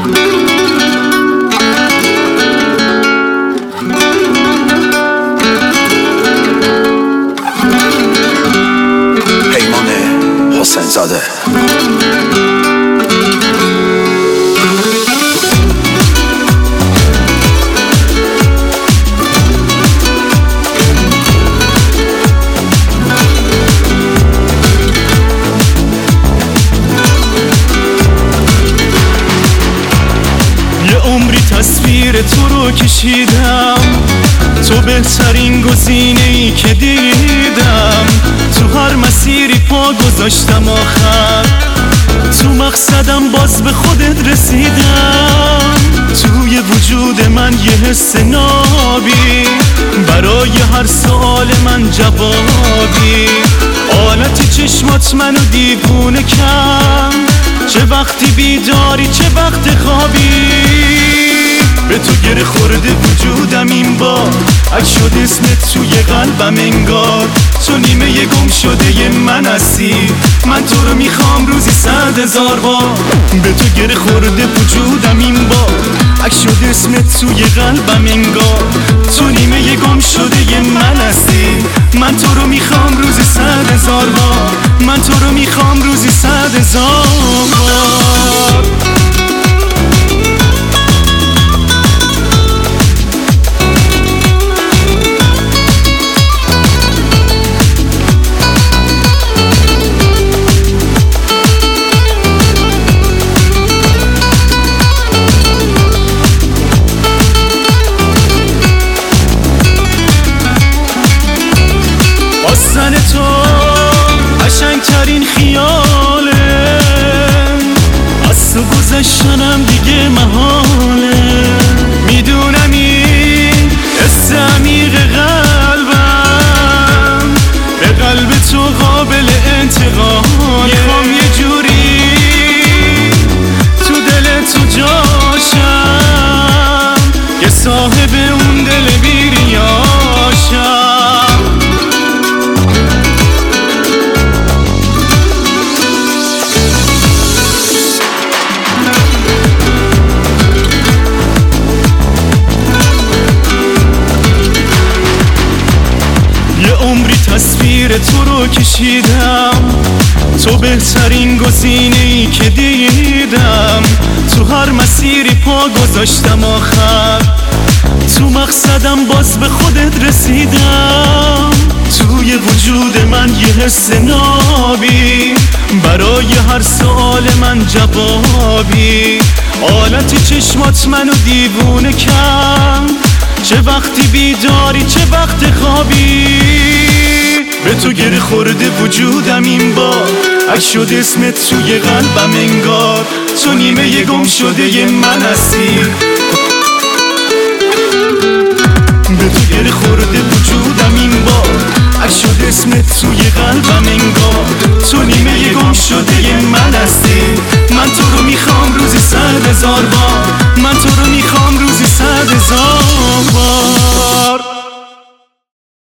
پیمان حسین زاده. تصویر تو رو کشیدم، تو بهترین گزینه‌ای که دیدم. تو هر مسیری پا گذاشتم، آخر تو مقصدم باز به خودت رسیدم. توی وجود من یه حس نابی، برای هر سوال من جوابی. حالت چشمات منو دیوونه کن، چه وقتی بیداری چه وقت خوابی. به تو گره خورده وجودم این بار، اگه شد اسمت توی قلبم انگار. تو نیمه گم شده ی من هستی، من تو رو میخوام روزی 100,000 بار. به تو گره خورده وجودم این بار، اگه شد اسمت توی قلبم انگار. تو نیمه گم شده ی من هستی، من تو رو میخوام روزی 100,000 بار. من تو رو میخوام روزی 100,000 بار. آستن تو قشنگترین خیاله، از تو گذشتنم دیگه محاله. میدونم این حس عمیق قلبم، به قلب تو قابل انتقاله. میخوام یه جوری تو دل تو جاشم، که صاحب اون دل بیریاشم. عمری تصویر تو رو کشیدم، تو بهترین گزینه‌ای که دیدم. تو هر مسیری پا گذاشتم، آخر تو مقصدم باز به خودت رسیدم. توی وجود من یه حس نابی، برای هر سوال من جوابی. حالت چشمات منو دیوونه کن، چه وقتی بیداری چه وقت خوابی. به تو گره خورده وجودم این بار، اگه شد اسمت توی قلبم انگار. تو نیمه گم شده ی من هستی، به تو گره خورده وجودم این بار، اگه شد اسمت توی قلبم انگار. تو نیمه گم شده ی من هستی، من تو رو میخوام روزی 100,000 بار.